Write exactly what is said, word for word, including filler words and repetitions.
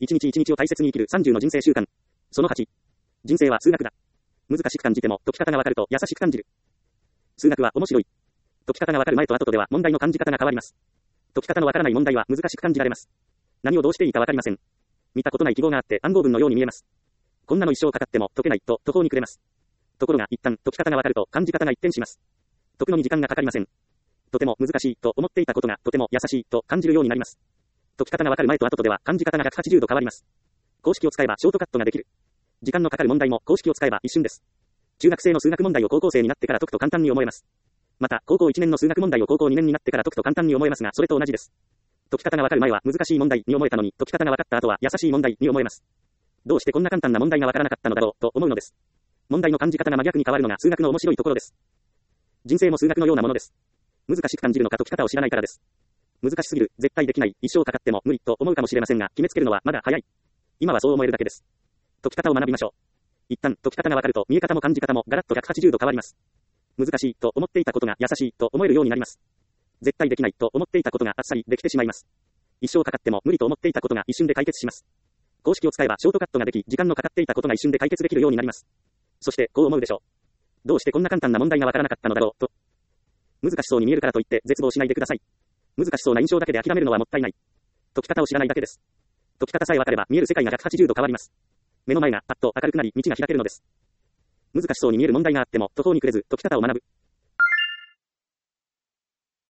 一日一日を大切に生きるさんじゅうの人生習慣。そのはち。人生は数学だ。難しく感じても解き方がわかると優しく感じる。数学は面白い。解き方がわかる前と後とでは問題の感じ方が変わります。解き方のわからない問題は難しく感じられます。何をどうしていいかわかりません。見たことない記号があって暗号文のように見えます。こんなの一生かかっても解けないと途方に暮れます。ところが一旦解き方がわかると感じ方が一転します。解くのに時間がかかりません。とても難しいと思っていたことがとても優しいと感じるようになります。解き方がわかる前と後とでは感じ方がひゃくはちじゅうど変わります。公式を使えばショートカットができる。時間のかかる問題も公式を使えば一瞬です。中学生の数学問題を高校生になってから解くと簡単に思えます。また、高校いちねんの数学問題を高校にねんになってから解くと簡単に思えますが、それと同じです。解き方がわかる前は難しい問題に思えたのに、解き方がわかった後は優しい問題に思えます。どうしてこんな簡単な問題がわからなかったのだろうと思うのです。問題の感じ方が真逆に変わるのが数学の面白いところです。人生も数学のようなものです。難しく感じるのか解き方を知らないからです。難しすぎる、絶対できない、一生かかっても無理と思うかもしれませんが、決めつけるのはまだ早い。今はそう思えるだけです。解き方を学びましょう。一旦解き方がわかると見え方も感じ方もガラッとひゃくはちじゅうど変わります。難しいと思っていたことが優しいと思えるようになります。絶対できないと思っていたことがあっさりできてしまいます。一生かかっても無理と思っていたことが一瞬で解決します。公式を使えばショートカットができ、時間のかかっていたことが一瞬で解決できるようになります。そしてこう思うでしょう。どうしてこんな簡単な問題がわからなかったのだろうと。難しそうに見えるからといって絶望しないでください。難しそうな印象だけで諦めるのはもったいない。解き方を知らないだけです。解き方さえわかれば見える世界がひゃくはちじゅうど変わります。目の前がパッと明るくなり道が開けるのです。難しそうに見える問題があっても途方に暮れず解き方を学ぶ。